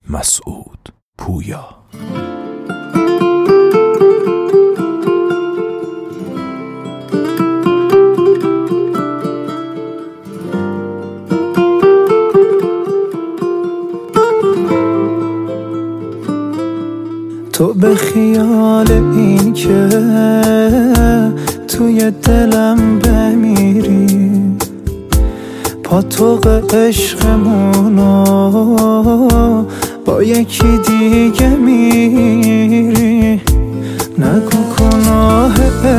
مسعود پویا. تو به خیال این که توی دلم بمیری، پاتوق عشقمونو با یکی دیگه میری. نگو گناه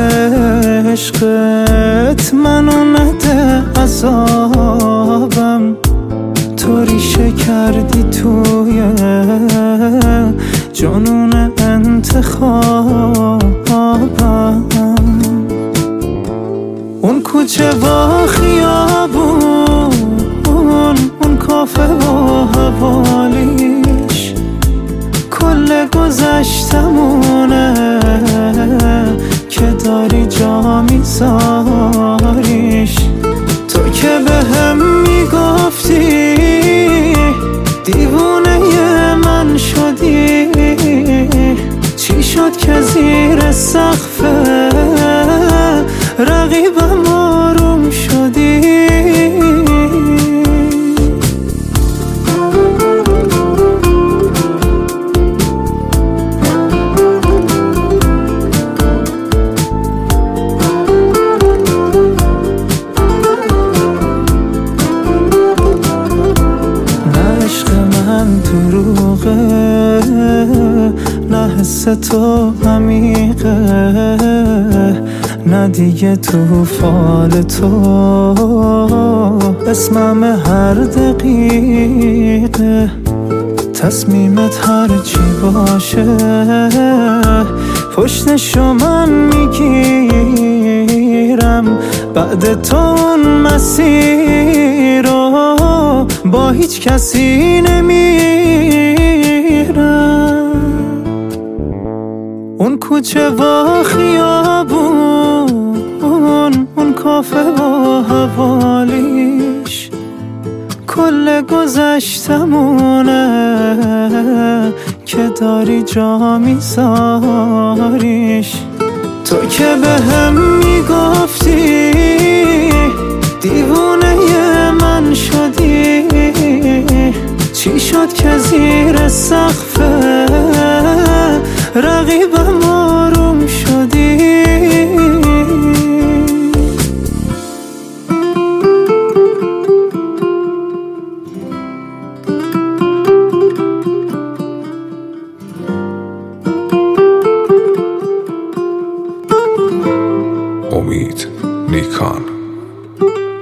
عشقت منو نده عذابم، تو ریشه کردی توی جنون انتخابم. اون کوچه و خیابون، اون کافه و حوالیش، کل گذشتمونه که داری جا میذاریش. تو که به هم میگفتی دیوونه من شدی، چی شد که زیر سقف رقیبم آروم شدی؟ نه حس تو عمیقه، نه دیگه تو فال تو اسمم هر دقیقه. تصمیمت هر چی باشه پشتشو من میگیرم. بعد تو اون مسیر رو با هیچ کسی نمیرم. اون کوچه و خیابون، اون کافه و حوالیش، کل گذشتمونه که داری جا میذاریش. تو که به هم میگفتی دیوونه من شدی، چی شد که زیر سقف رقیبم آروم شدی؟ امید نیکان.